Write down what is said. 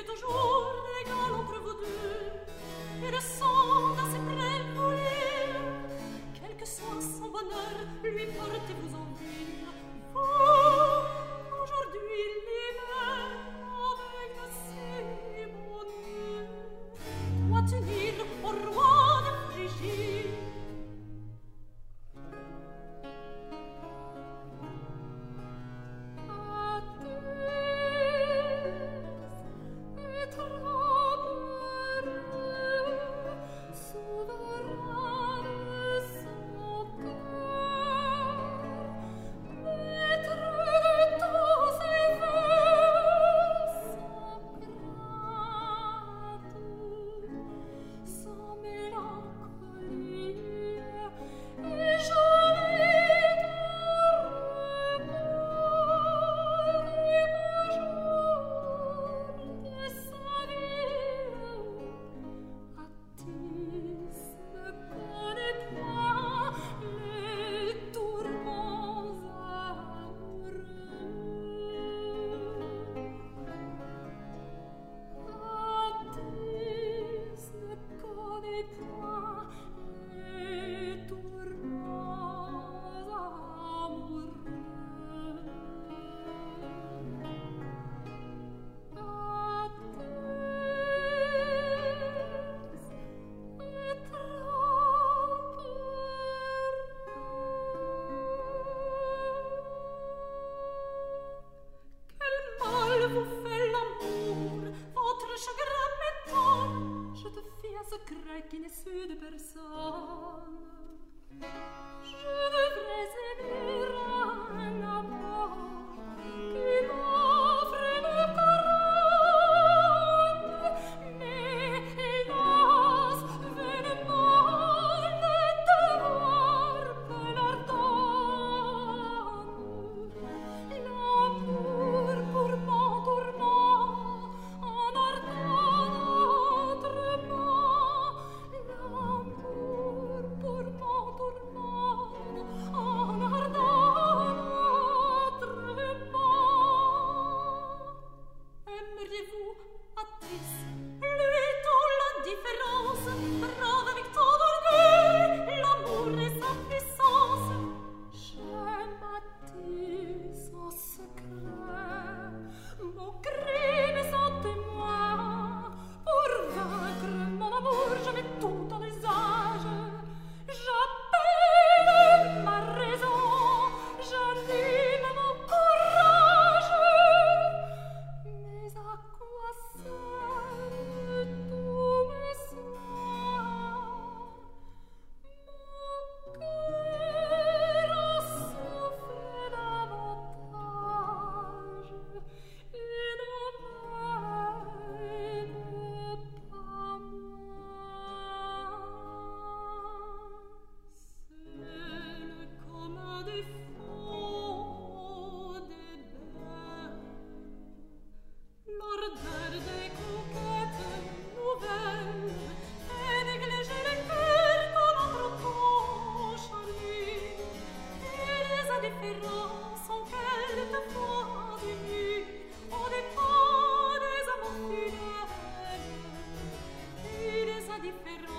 toujours égal entre vous deux, et le sang dans ses prévolés. Quel que soit son bonheur, lui portez-vous envie. Vous, aujourd'hui l'hiver, avec la cérémonie, doit unir au roi de Phrygie. Vous fait l'amour, votre chagrin m'étonne. Je te fie un secret qui n'est su de personne. Je devrais aimer un amour qui m'offre une couronne, mais hélas, vainement le devoir me l'ordonne. L'amour pour mon tourment en ardent autrement. L'amour pour mon tourment en ardent autrement. Aimeriez-vous Attis, lui dont l'indifférence brave avec tant d'orgueil l'amour et sa puissance? J'aime Attis en secret, mon crime est sans témoin. Pour vaincre mon amour, je mets tout en usage. J'appelle ma raison, j'anime mon courage. Mais à quoi servent tous mes soins? Mon cœur en souffre davantage, et ne m'aide pas moins. C'est comme des faux des belles, l'ordre des conquêtes nouvelles, et négliger les cœurs qu'on entretouche en lui, et les indifférents sont quelquefois unis au dépens des amours fidèles, et les indifférents